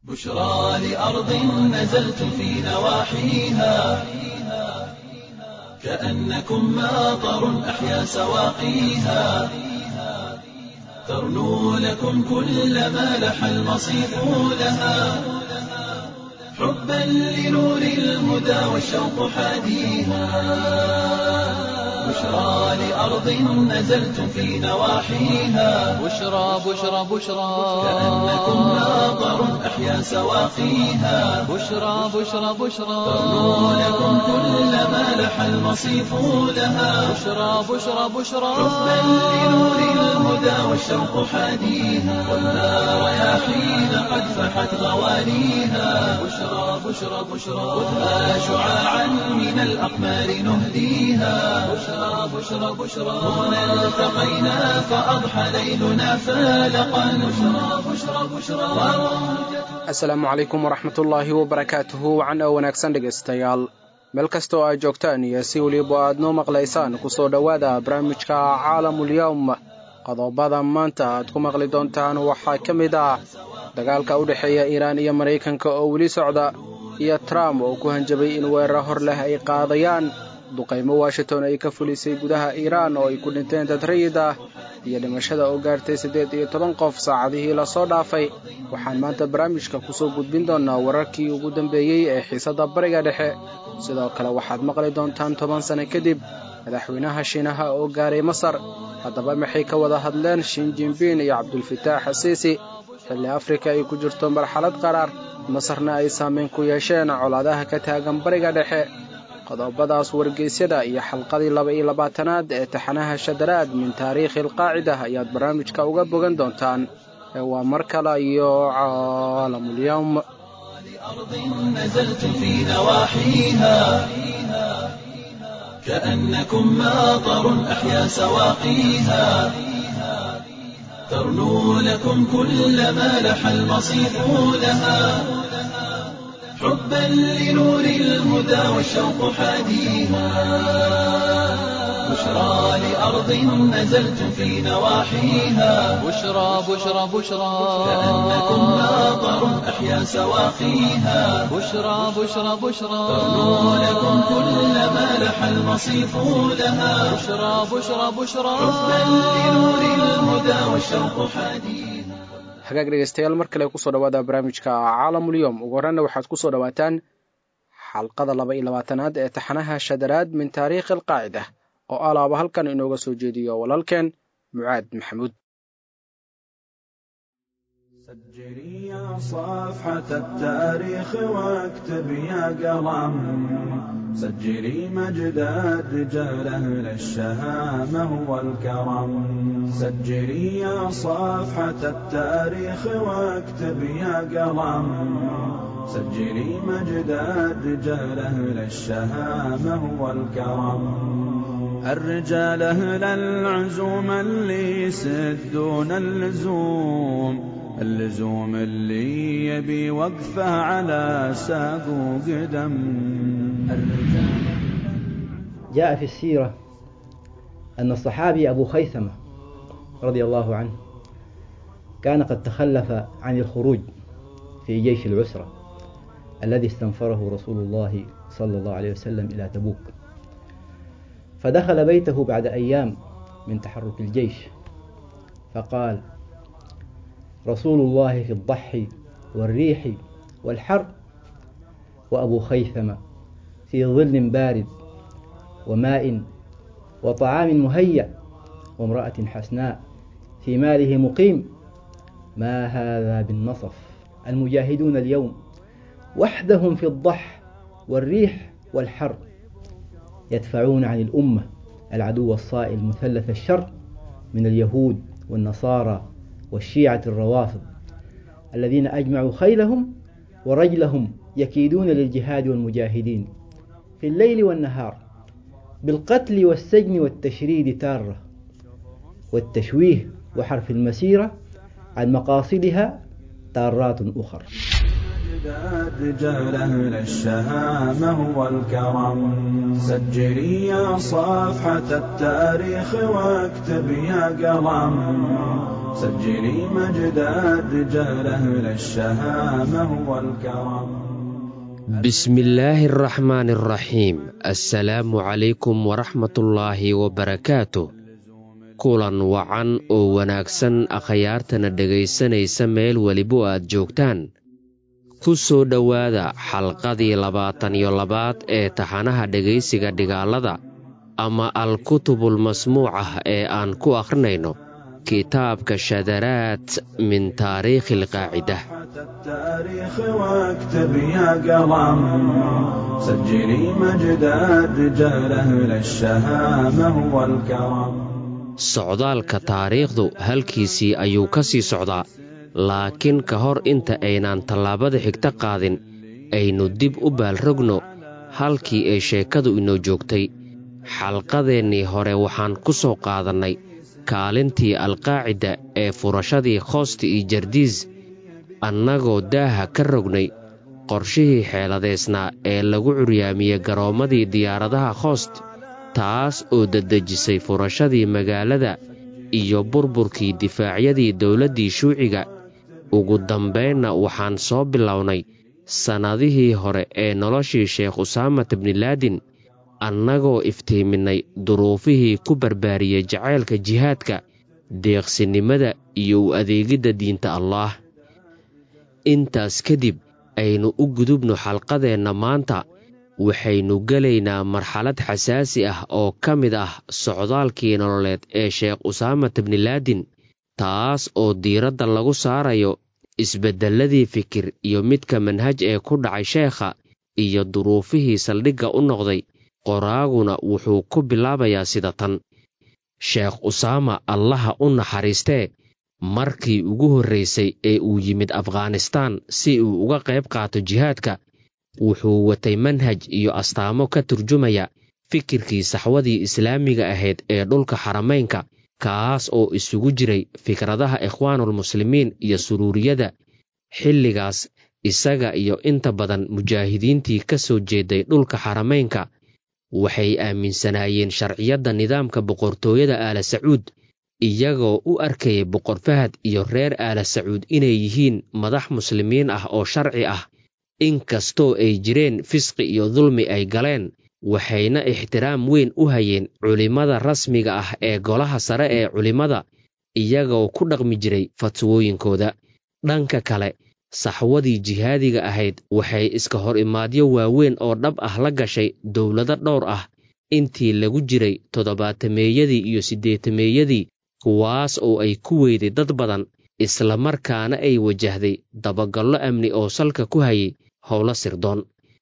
بشرى لأرض نزلتم في نواحيها كأنكم ماطر أحيا سواقيها ترنو لكم كل ما لح المصيف لها حبا لنور الهدى والشوق حاديها بشرى لأرض نزلتم في نواحيها بشرى بشرى بشرى كأنكم ماطر أحيا سواقيها بشرى بشرى بشرى ترنو لكم كل ما لح المصيف لها بشرى بشرى بشرى حبا لنور الهدى والشوق حاديها والنار رياحين قد فحت غواليها بشرى بشرى بشرى خذها شعاعا من الأقمار نهديها بشرى بشرى بشرى هنا التقينا فأضحى ليلنا فالقا بشرى بشرى بشرى asalaamu calaykum waraxmatullaahi wabarakaatuhu wacan oo wanaagsan dhegaystayaal meel kasta oo aad joogtaan iyo si weliba aad noo maqlaysaan ku soo dhowaada barnaamijka caalamulyawm qodobada maanta aad ku maqli doontaan waxaa ka mid ah dagaalka u dhexeeya iiraan iyo maraykanka oo weli socda iyo trump oo ku hanjabay in weerar hor leh ay qaadayaan duqaymo washington ay ka fulisay gudaha iiraan oo ay ku dhinteen dad rayid ah iyo dhimashada oo gaartay 18 qof saacadihii la soo dhaafay waxaan maanta barnaamijka ku soo gudbin doonaa wararkii ugu dambeeyay ee xiisadda bariga dhexe sidoo kale waxaad maqli doontaan 10 sano kadib madaxweynaha Shiinaha oo gaaray Masar haddaba maxay ka wada hadleen Xi Jinping iyo Cabdulfataax Siisi xilli Afrika ay ku jirto marxalad qaraar Masarna ay saameyn ku yeesheen colaadaha ka taagan bariga dhexe qodobadaas wargeysyada iyo xalqadii 22aad ee taxanaha shadaraad min taariikh alqaacida ayaad barnaamijka uga bogan doontaan waa mar kale iyo caalamulyawm أرض نزلتم في نواحيها كأنكم ماطر أحيا سواقيها ترنو لكم كل ما لح المصيف لها حبا لنور الهدى والشوق حاديها بشرى لأرض نزلتم في نواحيها بشرى بشرى بشرى كأنكم ماطر أحيا سواقيها بشرى بشرى بشرى ترنو لكم كل ما لح المصيف لها بشرى بشرى بشرى حبا لنور الهدى والشوق حاديها hagaag dhegaystayaal mar kale ku soo dhawaada barnaamijka caalamulyawm ugu horreynna waxaad ku soo dhawaataan xalqada 22aad ee taxanaha shadaraad min taariikh alqaacida oo alaaba halkan inooga soo jeediyo walaalkeen mucaad maxamuud سجلي يا صفحة التاريخ واكتب يا قلم سجلي مجد الرجال أهل الشهامة والكرم سجلي يا صفحة التاريخ واكتب يا قلم سجلي مجد الرجال أهل الشهامة والكرم الرجال أهل العزوم اللي يسدون اللزوم اللي يبي وقفه على ساق وقدم جاء في السيرة أن الصحابي أبو خيثمة رضي الله عنه كان قد تخلف عن الخروج في جيش العسرة الذي استنفره رسول الله صلى الله عليه وسلم إلى تبوك فدخل بيته بعد أيام من تحرك الجيش فقال رسول الله في الضحي والريح والحر وأبو خيثمة في ظل بارد وماء وطعام مهيأ وامرأة حسناء في ماله مقيم ما هذا بالنصف المجاهدون اليوم وحدهم في الضح والريح والحر يدفعون عن الأمة العدو الصائل مثلث الشر من اليهود والنصارى والشيعة الروافض الذين أجمعوا خيلهم ورجلهم يكيدون للجهاد والمجاهدين في الليل والنهار بالقتل والسجن والتشريد تارة والتشويه وحرف المسيرة عن مقاصدها تارات أخرى رجال أهل الشهامة والكرم سجلي يا صفحة التاريخ واكتب يا قلم سجلي مجد الرجال أهل الشهامة والكرم. بسم الله الرحمن الرحيم. السلام عليكم ورحمة الله وبركاته. kulan wacan oo wanaagsan akhyaartana dhegaysanaysa meel weliba aad joogtaan. ku soo dhowaada xalqadii 22 ee taxanaha dhegaysiga dhigaalada ama al-kutubul masmuucah ee aan ku akhrinayno kitaabka shadaraat min taariikhi al-qaacidah. التاريخ واكتب يا قلم سجلي مجد الرجال أهل الشهامة والكرم. socdaalka taariikhdu halkiisii ayuu ka sii socdaa, laakiin ka hor inta aynaan tallaabada xigta qaadin aynu dib u baalrogno halkii ay sheekadu inoo joogtay. xalqadeennii hore waxaan ku soo qaadannay kaalintii alqaacida ee furashadii khoosti iyo jardiis, annagoo daaha ka rognay qorshihii xeeladeysnaa ee lagu curyaamiyey garoommadii diyaaradaha khoost, taas oo dedejisay furashadii magaalada iyo burburkii difaacyadii dowladdii shuuciga. ugu dambaynna waxaan soo bilownay sannadihii hore ee noloshii sheekh usaamat bnilaadin, annagoo iftiiminnay duruufihii ku barbaariyey jacaylka jihaadka, deeqsinimada iyo u adeegidda diinta allaah. intaas kadib aynu u gudubno xalqadeenna maanta. waxaynu gelaynaa marxalad xasaasi ah oo ka mid ah socdaalkii nololeed ee sheekh usaamat bnilaadin, taas oo diiradda lagu saarayo isbeddelladii fikir iyo midka manhaj ee ku dhacay sheekha iyo duruufihii saldhigga u noqday. qoraaguna wuxuu ku bilaabayaa sida tan: sheekh usaama allaha u naxariistee markii ugu horraysay ee uu yimid afghanistaan si uu uga qayb qaato jihaadka, wuxuu watay manhaj iyo astaamo ka turjumaya fikirkii saxwadii islaamiga ahayd ee dhulka xaramaynka, kaas oo isugu jiray fikradaha ikhwaanulmuslimiin iyo suruuriyada. xilligaas isaga iyo inta badan mujaahidiintii ka soo jeeday dhulka xaramaynka waxay aaminsanaayeen sharciyadda nidaamka boqortooyada aala sacuud, iyagoo u arkayay boqor fahad iyo reer aala sacuud inay yihiin madax muslimiin ah oo sharci ah. inkastoo ay jireen fisqi iyo dulmi ay galeen, waxayna ixtiraam weyn u hayeen culimmada rasmiga ah ee golaha sare ee culimmada, iyagoo ku dhaqmi jiray fatwooyinkooda. dhanka kale, saxwadii jihaadiga ahayd waxay iska hor imaadyo waaweyn oo dhab ah la gashay dowlado dhowr ah intii lagu jiray 70meeyadii iyo 80meeyadii, kuwaas oo ay ku weyday dad badan, isla markaana ay wajahday dabagallo amni oo salka ku hayay howlo sirdoon.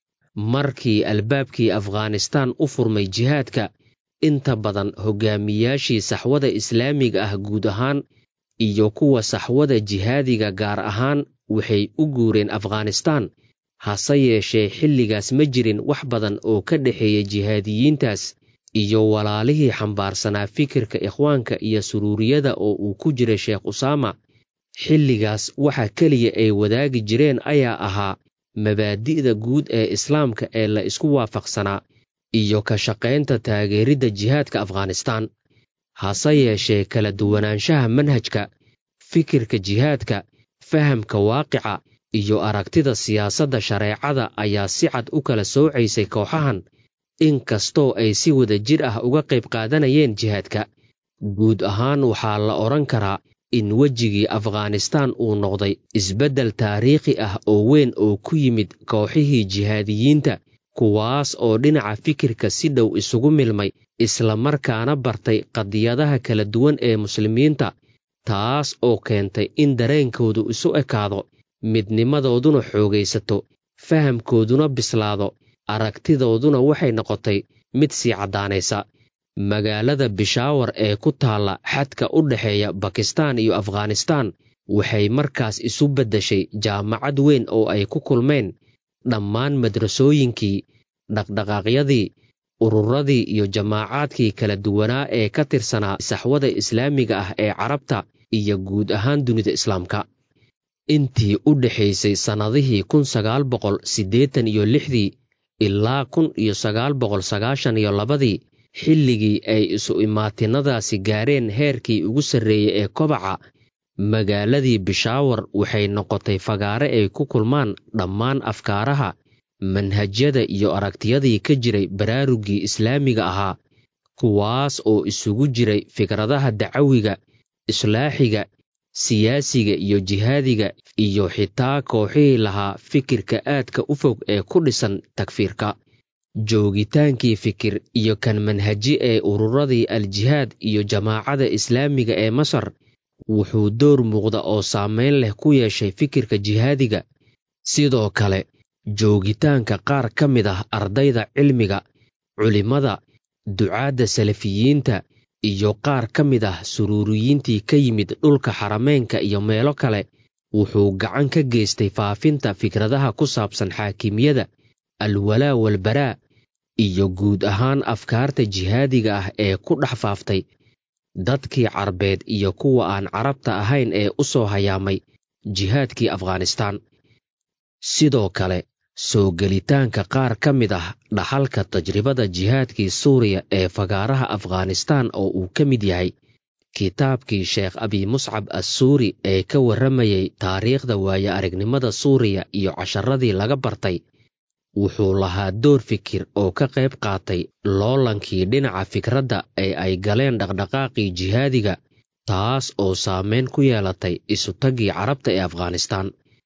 markii albaabkii afghanistaan u furmay jihaadka, inta badan hogaamiyaashii saxwada islaamiga ah guud ahaan iyo kuwa saxwada jihaadiga gaar ahaan waxay u guureen afghanistaan. hase yeeshee xilligaas ma jirin wax badan oo ka dhexeeya jihaadiyiintaas iyo walaalihii xambaarsanaa fikirka ikhwaanka iyo suruuriyada oo uu ku jiray sheekh usaama. xilligaas waxa keliya ay wadaagi jireen ayaa ahaa mabaadi'da guud ee islaamka ee la isku waafaqsanaa iyo ka shaqaynta taageeridda jihaadka afghanistaan. hase yeeshee kala duwanaanshaha manhajka, fikirka jihaadka, fahamka waaqica iyo aragtida siyaasadda shareecada ayaa si cad u kala soocaysay kooxahan, inkastoo ay si wada jir ah uga qayb qaadanayeen jihaadka. guud ahaan waxaa la odhan karaa in wejigii afghanistaan uu noqday isbeddel taariikhi ah oo weyn oo ku yimid kooxihii jihaadiyiinta, kuwaas oo dhinaca fikirka si dhow isugu milmay, isla markaana bartay qadiyadaha kala duwan ee muslimiinta, taas oo keentay in dareenkoodu isu ekaado, midnimadooduna xoogaysato, fahamkooduna bislaado, aragtidooduna waxay noqotay mid sii caddaanaysa. magaalada bishaawar ee ku taalla xadka u dhexeeya bakistaan iyo afghanistaan waxay markaas isu beddeshay jaamacad weyn oo ay ku kulmeen dhammaan madrasooyinkii, dhaqdhaqaaqyadii, ururadii iyo jamaacaadkii kala duwanaa ee ka tirsanaa saxwada islaamiga ah ee carabta iyo guud ahaan dunida islaamka. intii u dhexaysay sannadihii 1986 ilaa 1992 xilligii ay isu imaatinadaasi gaareen heerkii ugu sarreeyey ee kobaca, magaaladii bishaawar waxay noqotay fagaare ay ku kulmaan dhammaan afkaaraha, manhajyada iyo aragtiyadii ka jiray baraarugii islaamiga ahaa, kuwaas oo isugu jiray fikradaha dacawiga, islaaxiga, siyaasiga iyo jihaadiga, iyo xitaa kooxihii lahaa fikirka aadka u fog ee ku dhisan takfiirka. Joogitaankii fikir iyo kan manhaji ee ururadii al-jihaad iyo jamaacada islaamiga ee Masar wuxuu door muuqda oo saameyn leh ku yeeshay fikirka jihaadiga. Sidoo kale, joogitaanka qaar ka mid ah ardayda cilmiga, culimada, ducaadda salafiyiinta iyo qaar ka mid ah suruuriyiintii ka yimid dhulka xarameynka iyo meelo kale wuxuu gacan ka geystay faafinta fikradaha ku saabsan xaakimiyada, alwalaa walbaraa iyo guud ahaan afkaarta jihaadiga ah ee ku dhex faaftay dadkii Carbeed iyo kuwa aan Carabta ahayn ee u soo hayaamay jihaadkii Afghanistaan. Sidoo kale, soo gelitaanka qaar ka mid ah dhaxalka tajribada jihaadkii Suuriya ee fagaaraha Afghanistaan oo uu ka mid yahay kitaabkii Sheekh Abi Muscab as-Suuri ee ka warramayay taariikhda waayo-aragnimada Suuriya iyo casharadii laga bartay, wuxuu lahaa door fikir oo ka qayb qaatay loolankii dhinaca fikradda ee ay galeen dhaqdhaqaaqii jihaadiga, taas oo saameyn ku yeelatay isu-taggii Carabta ee Afghanistaan.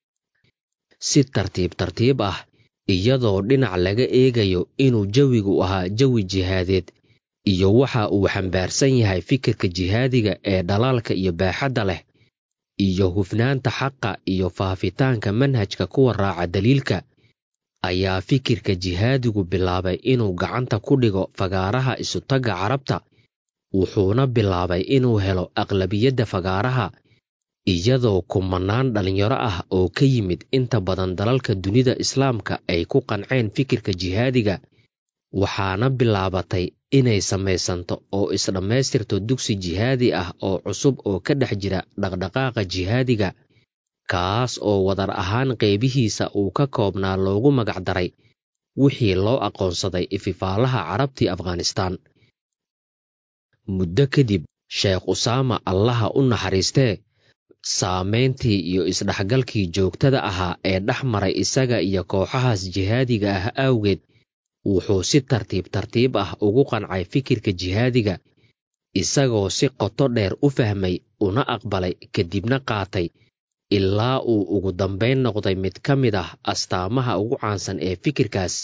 Si tartiib tartiib ah, iyadoo dhinac laga eegayo inuu jawigu ahaa jawi jihaadeed iyo waxa uu xambaarsan yahay fikirka jihaadiga ee dhalaalka iyo baaxadda leh, iyo hufnaanta xaqa iyo faafitaanka manhajka kuwa raaca daliilka, ayaa fikirka jihaadigu bilaabay inuu gacanta ku dhigo fagaaraha isu-tagga Carabta, wuxuuna bilaabay inuu helo aqlabiyadda fagaaraha, iyadoo kumanaan dhalinyaro ah oo ka yimid inta badan dalalka dunida Islaamka ay ku qanceen fikirka jihaadiga, waxaana bilaabatay inay samaysanto oo isdhammaystirto dugsi jihaadi ah oo cusub oo ka dhex jira dhaqdhaqaaqa jihaadiga, kaas oo wadar ahaan qaybihiisa uu ka koobnaa loogu magacdaray wixii loo aqoonsaday ififaalaha Carabtii Afghanistaan. Muddo kadib, Sheekh Usaama Allaha u naxariistee, saameyntii iyo isdhexgalkii joogtada ahaa ee dhex maray isaga iyo kooxahaas jihaadiga ah awgeed, wuxuu si tartiib tartiib ah ugu qancay fikirka jihaadiga, isagoo si qoto dheer u fahmay una aqbalay kadibna qaatay, ilaa uu ugu dambayn noqday mid ka mid ah astaamaha ugu caansan ee fikirkaas.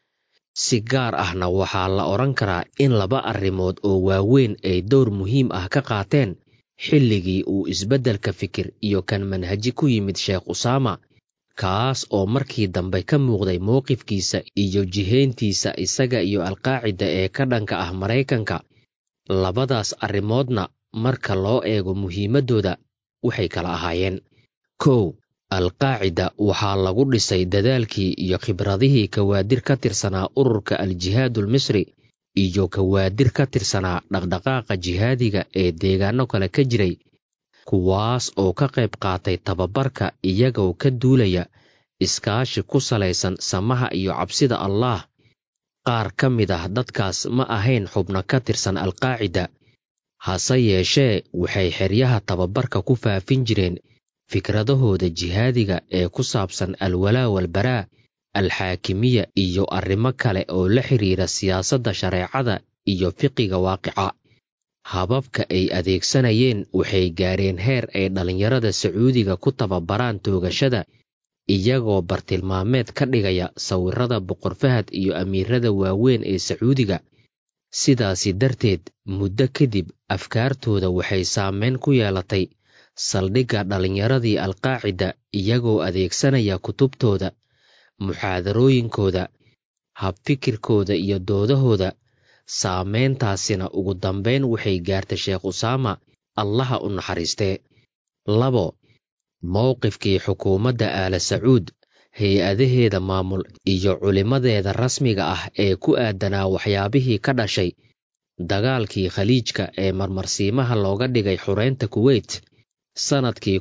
Si gaar ahna waxaa la odhan karaa in laba arrimood oo waaweyn ay door muhiim ah ka qaateen xilligii uu isbeddelka fikir iyo kan manhaji ku yimid Sheekh Usaama, kaas oo markii dambe ka muuqday mowqifkiisa iyo jihayntiisa isaga iyo Alqaacida ee ka dhanka ah Maraykanka. Labadaas arrimoodna marka loo eego muhiimaddooda waxay kala ahaayeen: 1. Alqaacida waxaa lagu dhisay dadaalkii iyo khibradihii kawaadir ka tirsanaa ururka al-Jihaadul Misri iyo kawaadir ka tirsanaa dhaqdhaqaaqa jihaadiga ee deegaano kale ka jiray, kuwaas oo ka qayb qaatay tababarka iyagoo ka duulaya iskaashi ku salaysan samaha iyo cabsida Allah. Qaar ka mid ah dadkaas ma ahayn xubno ka tirsan Alqaacida, hase yeeshee waxay xeryaha tababarka ku faafin jireen fikradahooda jihaadiga ee ku saabsan alwalaa walbaraa, alxaakimiya iyo arrimo kale oo la xiriira siyaasadda shareecada iyo fiqiga waaqica. Hababka ay adeegsanayeen waxay gaareen heer ay dhalinyarada Sacuudiga ku tababaraan toogashada, iyagoo bartilmaameed ka dhigaya sawirrada Boqor Fahad iyo amiirada waaweyn ee Sacuudiga. Sidaasi darteed, muddo kadib afkaartooda waxay saameyn ku yeelatay saldhigga dhalinyaradii Alqaacida, iyagoo adeegsanaya kutubtooda, muxaadarooyinkooda, habfikirkooda iyo doodahooda. Saameyntaasina ugu dambayn waxay gaartay Sheekh Usaama, Allaha u naxariistee. 2. Mowqifkii xukuumadda Aala Sacuud, hay-adaheeda maamul iyo culimadeeda rasmiga ah ee ku aadanaa waxyaabihii ka dhashay dagaalkii Khaliijka ee marmarsiimaha looga dhigay xureynta Kuwait sannadkii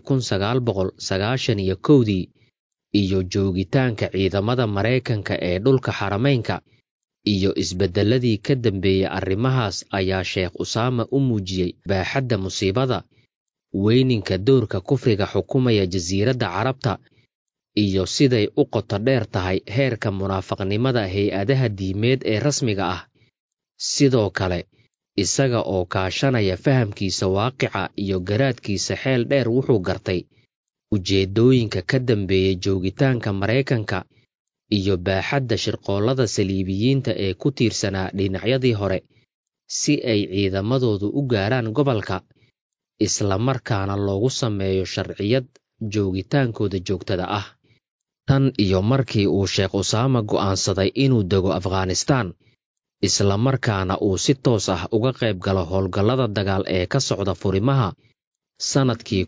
1991 iyo joogitaanka ciidamada Maraykanka ee dhulka xarameynka iyo isbeddelladii ka dambeeyey arrimahaas ayaa Sheekh Usaama u muujiyey baaxadda musiibada, weyninka doorka kufriga xukumaya jasiiradda carabta iyo siday u qoto dheer tahay heerka munaafaqnimada hay-adaha diimeed ee rasmiga ah. sidoo kale isaga oo kaashanaya fahamkiisa waaqica iyo garaadkiisa xeel dheer wuxuu gartay ujeeddooyinka ka dambeeyey joogitaanka Maraykanka iyo baaxadda shirqoollada saliibiyiinta ee ku tiirsanaa dhinacyadii hore si ay ciidamadoodu u gaaraan gobolka, isla markaana loogu sameeyo sharciyad joogitaankooda joogtada ah. tan iyo markii uu Sheekh Usaama go'aansaday inuu dego Afghanistan, isla markaana uu si toos ah uga qayb galo howlgallada dagaal ee ka socda furimaha sanadkii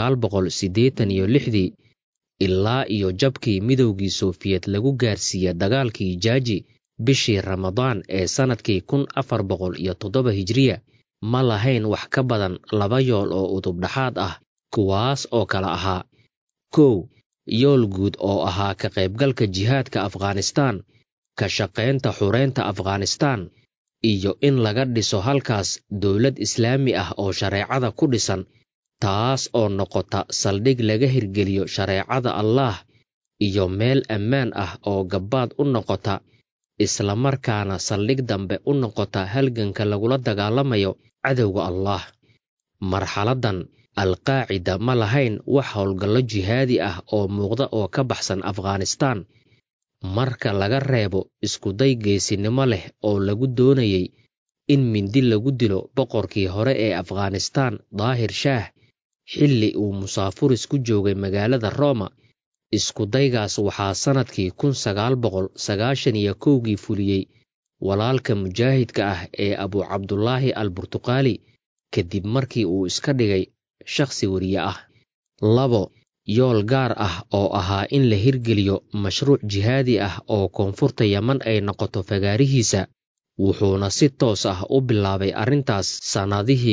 1986 ilaa iyo jabkii midowgii Sofiyeed lagu gaarsiiyey dagaalkii Jaaji bishii Ramadaan ee sanadkii 1407 Hijriya, ma lahayn wax ka badan 2 yool oo udub-dhaxaad ah, kuwaas oo kala ahaa: 1. yool guud oo ahaa ka qaybgalka jihaadka Afghanistan, ka shaqaynta xureynta Afghanistan, iyo in laga dhiso halkaas dowlad islaami ah oo shareecada ku dhisan, taas oo noqota saldhig laga hirgeliyo shareecada Allah iyo meel ammaan ah oo gabbaad u noqota, isla markaana saldhig dambe u noqota halganka lagula dagaalamayo cadowga Allah. marxaladan Al-Qaacida ma lahayn wax howlgallo jihaadi ah oo muuqda oo ka baxsan Afghanistan, marka laga reebo iskuday geesinimo leh oo lagu doonayay in mindi lagu dilo boqorkii hore ee Afghanistan Daahir Shaah xilli uu musaafuris ku joogay magaalada Roma. Iskudaygaas waxaa sanadkii 1991 fuliyey walaalka mujaahidka ah ee Abu Cabdullaahi al-Burtuqaali kadib markii uu iska dhigay shakhsi wariye ah. 2. yool gaar ah oo ahaa in la hirgeliyo mashruuc jihaadi ah oo koonfurta Yaman ay noqoto fagaarihiisa, wuxuuna si toos ah u bilaabay arrintaas sannadihii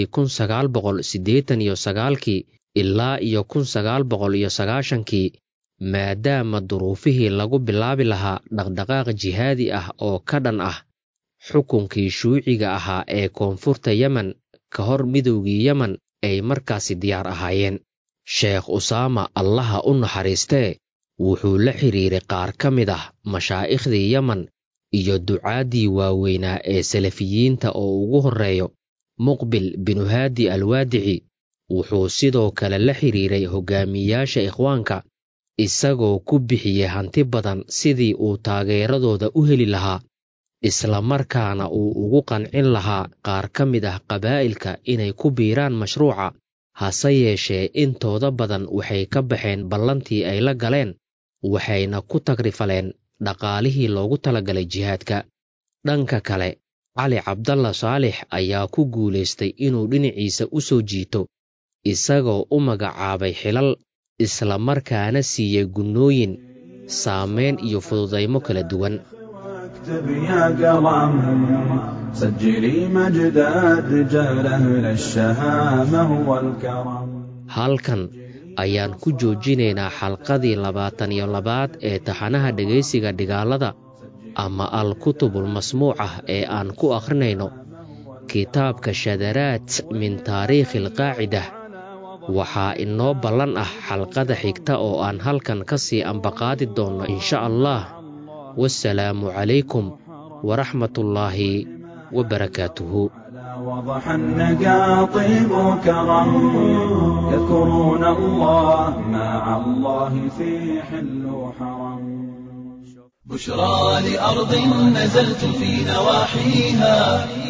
1989 ilaa iyo 1990, maadaama duruufihii lagu bilaabi lahaa dhaqdhaqaaq jihaadi ah oo ka dhan ah xukunkii shuuciga ahaa ee koonfurta Yaman ka hor midowgii Yaman ay markaasi diyaar ahaayeen. Sheekh Usaama Allaha u naxariistee wuxuu la xiriiray qaar ka mid ah mashaaikhdii Yaman iyo ducaadii waaweynaa ee salafiyiinta oo ugu horeeyo Muqbil binu Haadi al-Waadici. wuxuu sidoo kale la xiriiray hogaamiyaasha ikhwaanka, isagoo ku bixiyey hanti badan sidii uu taageeradooda u heli lahaa, isla markaana uu ugu qancin lahaa qaar ka mid ah qabaa'ilka inay ku biiraan mashruuca. hase yeeshee intooda badan waxay ka baxeen ballantii ay la galeen, waxayna ku tagrifaleen dhaqaalihii loogu talagalay jihaadka. dhanka kale, Cali Cabdalla Saalix ayaa ku guulaystay inuu dhinaciisa u soo jiito, isagoo u magacaabay xilal, isla markaana siiyey gunnooyin, saameyn iyo fududaymo kala duwan. واكتب يا قلم سجلي مجد الرجال أهل الشهامة والكرم. halkan ayaan ku joojinaynaa xalqadii 22 ee taxanaha dhegaysiga dhigaalada ama al-kutubul masmuucah ee aan ku akhrinayno kitaabka Shadaraat min taariikhi al-Qaacidah. waxaa inoo ballan ah xalqada xigta oo aan halkan ka sii ambaqaadi doonno insha Allah. والسلام عليكم ورحمة الله وبركاته. وضح النقا طيب وكرم يذكرون الله مع الله في حل وحرم. بشرى لأرض نزلت في نواحيها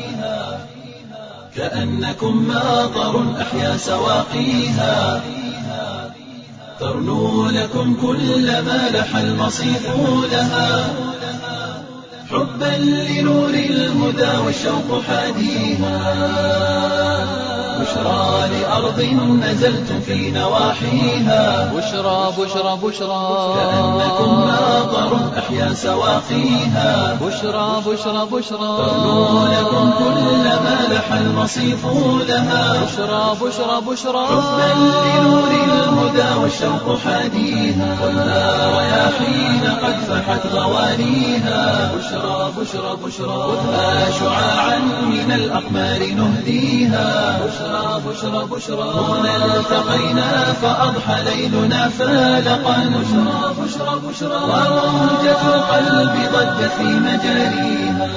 كأنكم ماطر أحيا سواقيها ترنو لكم كل ما لح المصيف لها حبا لنور الهدى والشوق حاديها بشرى لأرض نزلت في نواحيها بشرى بشرى بشرى كأنكم ماطر أحيا سواقيها بشرى بشرى بشرى لكم كل ما لح المصيف لها بشرى بشرى بشرى حبا لنور الهدى والشوق حاديها والنار رياحين قد فحت غوانيها بشرى بشرى بشرى خذها شعاعا من الأقمار نهديها بشرى بشرى بشرى هنا التقينا فأضحى ليلنا فالقا بشرى بشرى بشرى وموجة القلب ضجت في مجاريها.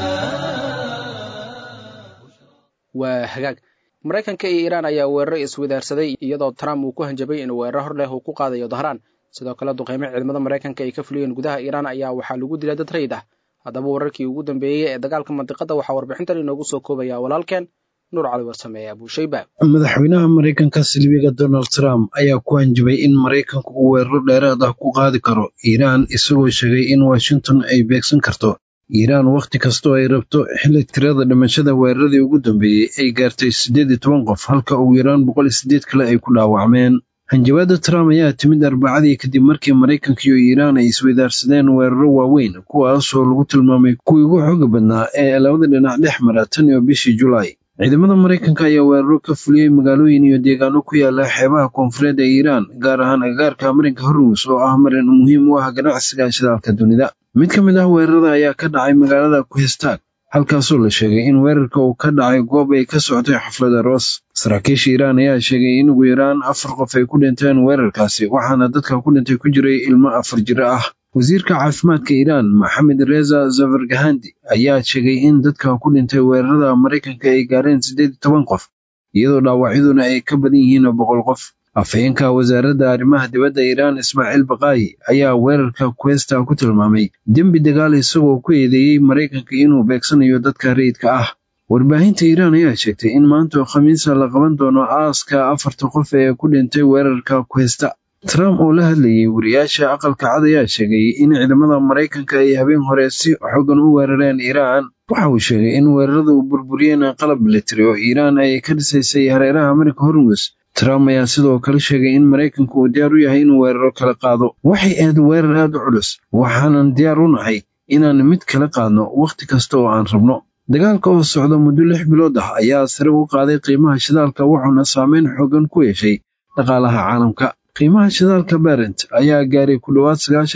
waa hagaag maraykanka iyo iiraan ayaa weeraro iswadaarsaday iyadoo trump uu ku hanjabay in weeraro hor leh uu ku qaadayo dahraan sidoo kale duqeymo ciidamada maraykanka ay ka fuliyeen gudaha iiraan ayaa waxaa lagu dilay dad rayid ah haddaba wararkii ugu dambeeyey ee dagaalka mandiqada waxaa warbixintan inoogu soo koobaya walaalkeen nuur cali warsame abuushayba. madaxweynaha maraykanka silbiga donald trump ayaa ku hanjabay in maraykanku uu weeraro dheeraad ah ku qaadi karo iiraan isagoo sheegay in washington ay beegsan karto iiraan wakhti kastoo ay rabto xilli tirada dhimashada weeraradii ugu dambeeyey ay gaartay 18 qof halka ugu yaraan 108 kale ay ku dhaawacmeen. hanjabaadda trump ayaa timid arbacadii kadib markii maraykanka iyo iiraan ay isweydaarsadeen weeraro waaweyn kuwaasoo lagu tilmaamay kuwii ugu xooga badnaa ee labada dhinac dhex mara tan iyo bishii julaay. ciidamada maraykanka ayaa weeraro ka fuliyey magaalooyin iyo deegaano ku yaala xeebaha koonfureed ee iiraan gaar ahaan agagaarka marinka hormuus oo ah marin muhiim u ah ganacsiga shidaalka dunida. mid ka mid ah weerarada ayaa ka dhacay magaalada kuhestaag halkaasoo la sheegay in weerarka uu ka dhacay goob ay ka socotay xaflad aroos. saraakiisha iiraan ayaa sheegay in ugu yaraan 4 qof ay ku dhinteen weerarkaasi waxaana dadka ku dhintay ku jiray ilmo 4 jiro ah. wasiirka caafimaadka iiraan maxamed reza zafargahandi ayaa sheegay in dadka ku dhintay weerarada maraykanka ay gaareen 18 qof iyadoo dhaawacyaduna ay ka badan yihiin 100 qof. afhayeenka wasaaradda arrimaha dibadda iiraan ismaaciil baqaayi ayaa weerarka kuwesta ku tilmaamay dembi dagaal isagoo ku eedeeyey maraykanka inuu beegsanayo dadka rayidka ah. warbaahinta iiraan ayaa sheegtay in maanta khamiisa la qaban doono aaska 4 qof ee ku dhintay weerarka kuwesta. trump oo la hadlayay wariyaasha aqalka cad ayaa sheegay in ciidamada maraykanka ay habeen hore si xooggan u weerareen iiraan. waxa uu sheegay in weerarada uu burburiyeen qalab militari oo iiraan ay ka dhisaysay hareeraha marinka hormuus. trump ayaa sidoo kale sheegay in maraykanku uu diyaar u yahay inuu weeraro kala qaado. waxay ahayd weerar aad u culus waxaanan diyaar u nahay inaan mid kala qaadno wakhti kasta oo aan rabno. dagaalka oo socda muddo 6 bilood ah ayaa sare u qaaday qiimaha shidaalka wuxuuna saameyn xooggan ku yeeshay dhaqaalaha caalamka. qiimaha shidaalka barent ayaa gaaray ku dhowaad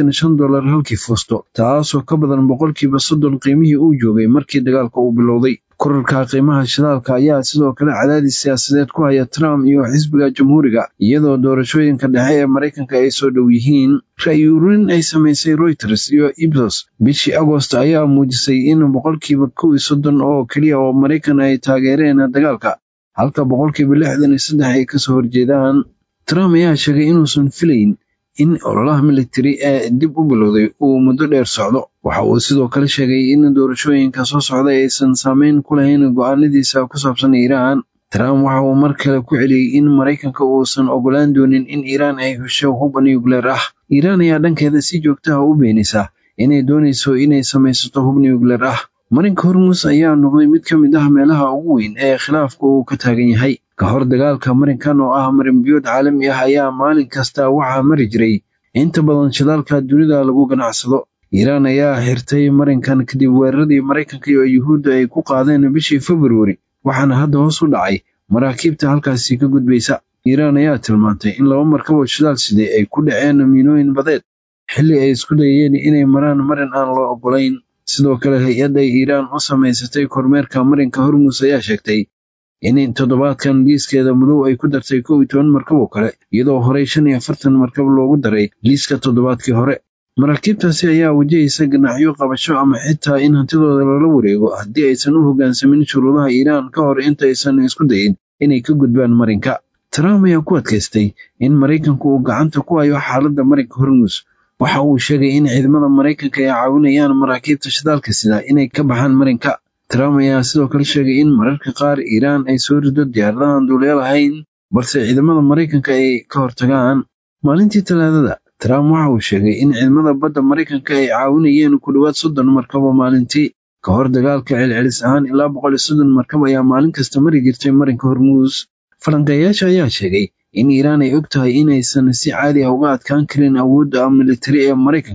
$95 halkii fuusto taasoo ka badan 30% qiimihii uu joogay markii dagaalka uu bilowday. korarka qiimaha shidaalka ayaa sidoo kale cadaadis siyaasadeed ku haya Trump iyo xisbiga jamhuuriga iyadoo doorashooyinka dhexe ee Maraykanka ay soo dhow yihiin. ra'yi ururin ay samaysay Reuters iyo Ipsos bishii Agost ayaa muujisay in 30% oo kaliya oo Maraykan ay taageereen dagaalka halka 63% ay kasoo horjeedaan. Trump ayaa sheegay inuusan filayn in ololaha militari ee dib u bilowday uu muddo dheer socdo. waxa uu sidoo kale sheegay in doorashooyinka soo socda aysan saameyn ku lahayn go'aanadiisa ku saabsan Iiraan. Trump waxa uu mar kale ku celiyey in Maraykanka uusan ogolaan doonin in Iiraan ay hesho hub nuclear ah. Iiraan ayaa dhankeeda si joogto ah u beenisa inay doonayso inay samaysato hub nuclear ah. marinka hormuus ayaa noqday mid ka mid ah meelaha ugu weyn ee khilaafka uu ka taagan yahay. ka hor dagaalka marinkan oo ah marin biyood caalami ah ayaa maalin kasta waxaa mari jiray inta badan shidaalka dunida lagu ganacsado. Iiraan ayaa xirtay marinkan kadib weeraradii Maraykanka iyo Yuhuudda ay ku qaadeen bishii February waxaana hadda hoos u dhacay maraakiibta halkaasi ka gudbaysa. Iiraan ayaa tilmaantay in 2 markab oo shidaal siday ay ku dhaceen miinooyin badeed xilli ay isku dayeen inay maraan marin aan loo ogolayn. sidoo kale hay-adda Iiraan u samaysatay kormeerka marinka hormuus ayaa sheegtay in toddobaadkan liiskeeda madow ay ku dartay 12 markab oo kale iyadoo horey 45 markab loogu daray liiska toddobaadkii hore. maraakiibtaasi ayaa wajahaysa ganaaxyo qabasho ama xitaa in hantidooda lala wareego haddii aysan u hoggaansamin shuruudaha Iiraan ka hor intaysan isku dayin inay ka gudbaan marinka. Trump ayaa ku adkaystay in Maraykanku uu gacanta ku hayo xaaladda marinka hormuus. waxa uu sheegay in ciidamada Maraykanka ay caawinayaan maraakiibta shidaalka sida inay ka baxaan marinka. Trump ayaa sidoo kale sheegay in mararka qaar Iiraan ay soo rido diyaaradahan duuliyaal ahayn balse ciidamada Maraykanka ay ka hortagaan. maalintii Talaadada Trump waxa uu sheegay in ciidamada badda Maraykanka ay caawinayeen ku dhowaad 30 markab maalintii. ka hor dagaalka celcelis ahaan ilaa 130 markab ayaa maalin kasta mari jirtay marinka hormuus. falanqeeyaasha ayaa sheegay in Iiraan ay og tahay inaysan si caadi ah uga adkaan karin awoodda militari ee Maraykanka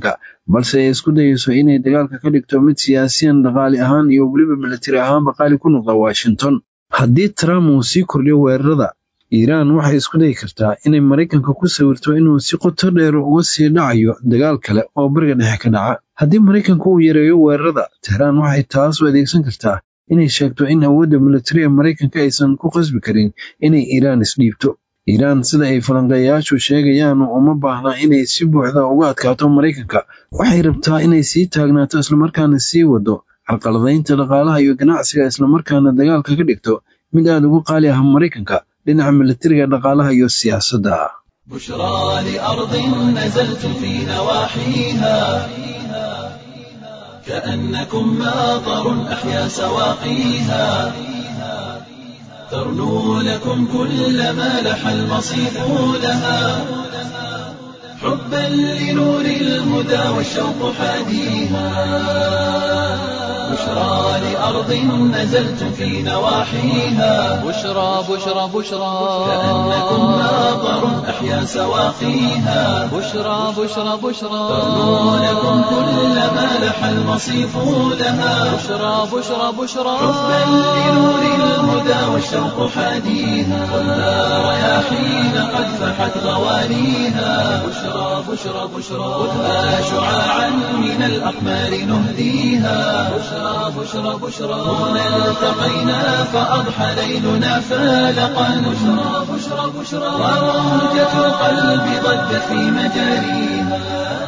balse ay isku dayeyso inay dagaalka ka dhigto mid siyaasiyan dhaqaali ahaan iyo weliba milatari ahaanba qaali ku noqda Washington. Haddii Trump uu sii kordhiyo weerarada, Iiraan waxay isku dayi kartaa inay Maraykanka ku sawirto inuu si qoto dheer uga sii dhacayo dagaal kale oo bariga dhexe ka dhaca. Haddii Maraykanku uu yareeyo weerarada, Tehraan waxay taas u adeegsan kartaa inay sheegto in awoodda milatariga Maraykanka aysan ku qasbi karin inay Iiraan isdhiibto. Iiraan sida ay falanqeeyayaashu sheegayaan uma baahna inay si buuxda uga adkaato Maraykanka. Waxay rabtaa inay sii taagnaato islamarkaana sii wado carqaladaynta dhaqaalaha iyo ganacsiga, islamarkaana dagaalka ka dhigto mid aad ugu qaali ah Maraykanka dhinaca milatariga, dhaqaalaha iyo siyaasadda. بشرى لأرض نزلت في نواحيها كأنكم ماطر أحيا سواقيها ترنو لكم كل ما لح المصيف لها حبا لنور الهدى والشوق حاديها بشرى لأرض نزلت في نواحيها بشرى بشرى بشرى كأنكم ماطر أحيا سواقيها بشرى بشرى بشرى ترنو لكم كل ما لح المصيف لها بشرى بشرى بشرى حبا لنور الهدى والشوق حاديها والنار رياحين قد فحت غوانيها بشرى بشرى بشرى خذها شعاعا من الأقمار نهديها بشرى بشرى بشرى هنا التقينا فأضحى ليلنا فالقا بشرى بشرى بشرى وموجة القلب ضجت في مجاريها.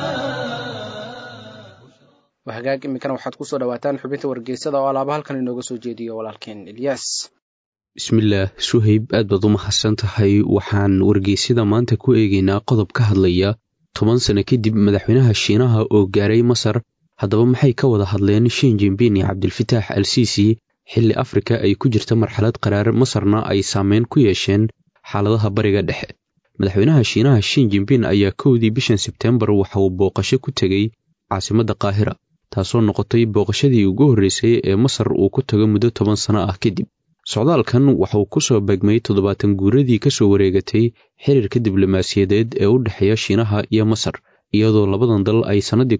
wahagaag iminkana waxaad ku soo dhawaataan xubinta wargeysada oo alaaba halkan inooga soo jeediyo walaalkeen Ilyas. bismillaah suhayb, aad baad u mahadsan tahay. waxaan wargeysyada maanta ku eegaynaa qodob ka hadlaya 10 sano kadib madaxweynaha Shiinaha oo gaaray Masar. haddaba maxay ka wada hadleen Xi Jinping iyo Cabdilfataax al-Siisi xilli Afrika ay ku jirta marxalad qaraar, Masarna ay saameyn ku yeesheen xaaladaha bariga dhexe? madaxweynaha Shiinaha Xi Jinping ayaa 1 bishan Sebtembar waxa uu booqasho ku tegey caasimadda Qaahira, taasoo noqotay booqashadii ugu horreysay ee Masar uu ku tago muddo 10 sano ah kadib. socdaalkan waxa uu ku soo beegmay 70 guuradii ka soo wareegatay xiriirka diblomaasiyadeed ee u dhexeeya Shiinaha iyo Masar, iyadoo labadan dal ay sanadii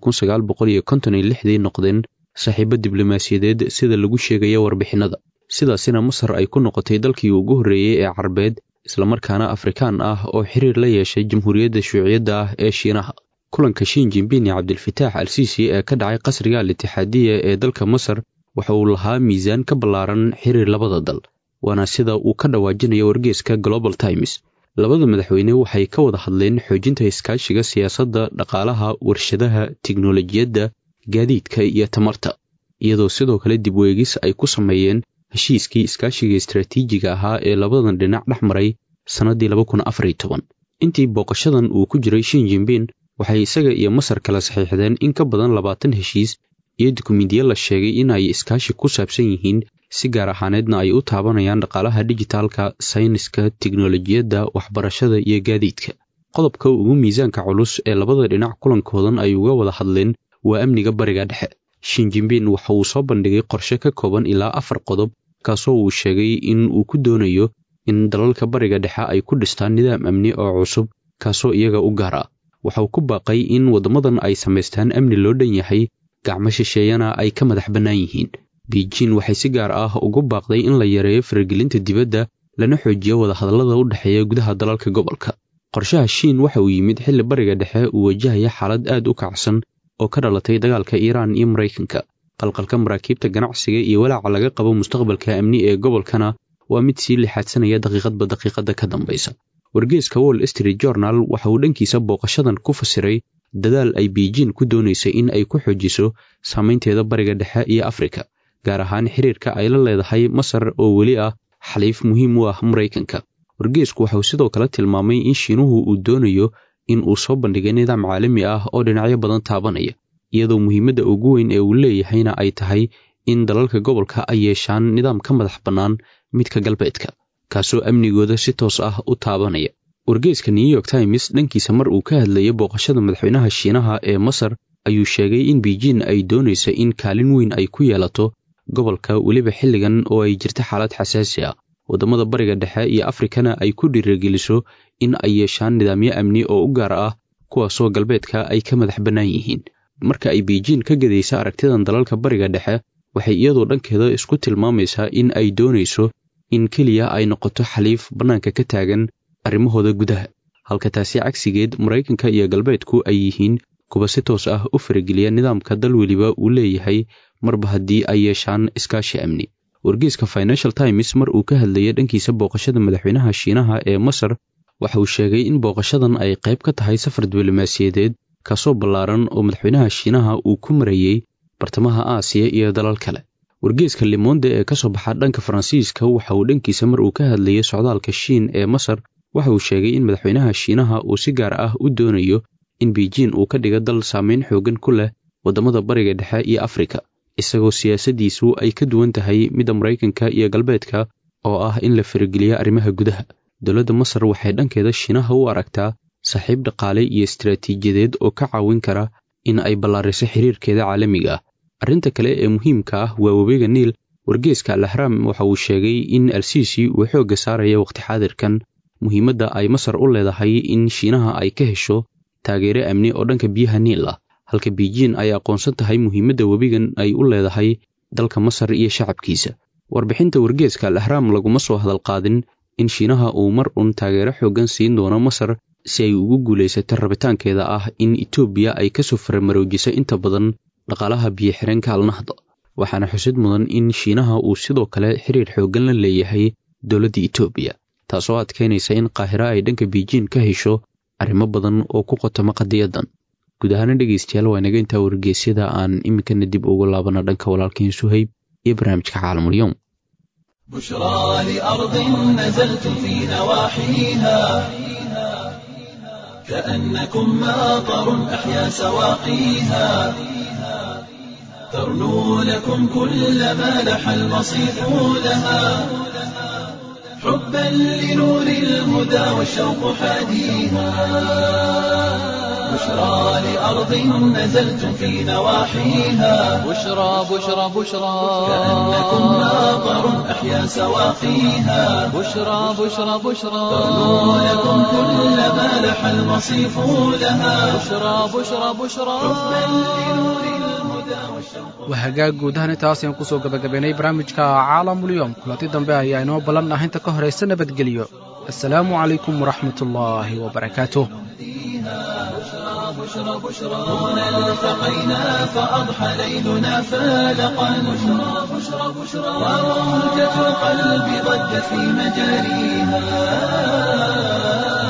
1956 noqdeen saaxiibo diblomaasiyadeed sida lagu sheegaya warbixinada. sidaasina Masar ay ku noqotay dalkii ugu horreeyay ee Carbeed islamarkaana Afrikaan ah oo xiriir la yeeshay Jamhuuriyadda Shuuciyadda ah ee Shiinaha. kulanka Xi Jinping iyo Cabdilfataax al-Siisi ee ka dhacay qasriga al-Ittixaadiya ee dalka Masar waxa uu lahaa miisaan ka ballaaran xiriir labada dal, waana sida uu ka dhawaajinayo wargeyska Global Times. labada madaxweyne waxay ka wada hadleen xoojinta iskaashiga siyaasadda, dhaqaalaha, warshadaha, tiknoolajiyadda, gaadiidka iyo tamarta, iyadoo sidoo kale dib u eegis ay ku sameeyeen heshiiskii iskaashiga istiraatiijiga ahaa ee labadan dhinac dhex maray sanadii 2014. intii booqashadan uu ku jiray Xi Jinping waxay isaga iyo Masar kala saxiixdeen in ka badan 20 heshiis iyo dukumiintiyo la sheegay in ay iskaashi ku saabsan yihiin, si gaar ahaaneedna ay u taabanayaan dhaqaalaha dijitaalka, sayniska, tiknoolajiyadda, waxbarashada iyo gaadiidka. qodobka ugu miisaanka culus ee labada dhinac kulankoodan ay uga wada hadleen waa amniga bariga dhexe. Xi Jinping waxa uu soo bandhigay qorshe ka kooban ilaa 4 qodob, kaasoo uu sheegay in uu ku doonayo in dalalka bariga dhexe ay ku dhistaan nidaam amni oo cusub kaasoo iyaga u gaar ah. waxa uu ku baaqay in waddamadan ay samaystaan amni loo dhan yahay, gacmo shisheeyana ay ka madax bannaan yihiin. Beijing waxay si gaar ah ugu baaqday in la yareeyo faragelinta dibadda lana xoojiyo wadahadallada u dhexeeya gudaha dalalka gobolka. qorshaha Shiin waxa uu yimid xilli bariga dhexe uu wajahaya xaalad aad u kacsan oo ka dhalatay dagaalka Iiraan iyo Maraykanka. qalqalka maraakiibta ganacsiga iyo walaaca laga qabo mustaqbalka amni ee gobolkana waa mid sii lixaadsanaya daqiiqadba daqiiqada ka dambaysa. wargeyska Wall Street Journal waxa uu dhankiisa booqashadan ku fasiray dadaal ay Beijing ku doonaysay in ay ku xoojiso saameynteeda bariga dhexe iyo Afrika, gaar ahaan xiriirka ay la leedahay Masar oo weli ah xaliif muhiim u ah Maraykanka. wargeysku waxa uu sidoo kale tilmaamay in Shiinuhu uu doonayo in uu soo bandhigo nidaam caalami ah oo dhinacyo badan taabanaya, iyadoo muhiimadda ugu weyn ee uu leeyahayna ay tahay in dalalka gobolka ay yeeshaan nidaam ka madax bannaan midka galbeedka, kaasoo amnigooda si toos ah u taabanaya. wargeyska New York Times dhankiisa mar uu ka hadlayay booqashada madaxweynaha Shiinaha ee Masar ayuu sheegay in Beijing ay doonayso in kaalin weyn ay ku yeelato gobolka, weliba xilligan oo ay jirta xaalad xasaasi ah. waddamada bariga dhexe iyo Afrikana ay ku dhiirigeliso in ay yeeshaan nidaamyo amni oo u gaar ah kuwaasoo galbeedka ay ka madax bannaan yihiin. marka ay beijing ka gadaysa aragtidan dalalka bariga dhexe waxay iyadoo dhankeeda isku tilmaamaysaa in ay doonayso in keliya ay noqoto xaliif bannaanka ka taagan arrimahooda gudaha halka taasi cagsigeed maraykanka iyo galbeedku ay yihiin kuwa si toos ah u farageliya nidaamka dal weliba uu leeyahay marba haddii ay yeeshaan iskaashi amni wargeyska financial times mar uu ka hadlayay dhankiisa booqashada madaxweynaha shiinaha ee masar waxa uu sheegay in booqashadan ay qayb ka tahay safar diblomaasiyadeed kaasoo ballaaran oo madaxweynaha shiinaha uu ku marayey bartamaha aasiya iyo dalal kale wargeyska limonde ee ka soo baxa dhanka faransiiska waxa uu dhankiisa mar uu ka hadlayay socdaalka shiin ee masar waxa uu sheegay in madaxweynaha shiinaha uu si gaar ah u doonayo in beijing uu ka dhigo dal saameyn xoogan ku leh waddamada bariga dhexe iyo afrika isagoo siyaasaddiisu ay ka duwan tahay midda maraykanka iyo galbeedka oo ah in la farageliya arrimaha gudaha dowladda masar waxay dhankeeda shiinaha u aragtaa saaxiib dhaqaale iyo istaraatiijiyadeed oo ka caawin kara in ay ballaariso xiriirkeeda caalamiga ah arrinta kale ee muhiimka ah waa webiga niil wargeyska al-ahraam waxa uu sheegay in al-siisi uu xoogga saaraya waqti xaadirkan muhiimadda ay masar u leedahay in shiinaha ay ka hesho taageero amni oo dhanka biyaha niil ah halka beijing ay aqoonsan tahay muhiimadda webigan ay u leedahay dalka masar iyo shacabkiisa warbixinta wargeyska al-ahraam laguma soo hadal qaadin in shiinaha uu mar uun taageero xooggan siin doono masar si ay ugu guulaysato rabitaankeeda ah in etoobiya ay kasoo faramaroojiso inta badan dhaqaalaha biyo-xireenka alnahda waxaana xusid mudan in shiinaha uu sidoo kale xiriir xooggan la leeyahay dowladda etoobiya taasoo adkeynaysa in qaahiro ay dhanka beijing ka hesho arrimo badan oo ku qotoma qadiyadan guud ahaana dhegaystayaal waa inaga intaa wargeysyada aan iminkana dib ugu laabana dhanka walaalkiin suhayb iyo barnaamijka caalamulyoom بشرى لأرض نزلت في نواحيها كأنكم ماطر أحيا سواقيها ترنو لكم كل ما لح المصيف لها حبا لنور الهدى والشوق حاديها بشرى لأرض نزلت في نواحيها بشرى بشرى بشرى كأنكم ماطر أحيا سواقيها بشرى بشرى بشرى ترنو لكم كل ما لح المصيف لها بشرى بشرى بشرى waa hagaag guud ahaan intaas ayaan kusoo gabagabaynay barnaamijka caalamulyoom kulanti dambe ayaa inoo ballan ah inta ka horaysa nabadgelyo assalaamu calaykum waraxmatullaahi wabarakaatuh هنا التقينا فأضحى ليلنا فالقا وموجة القلب ضجت في مجاريها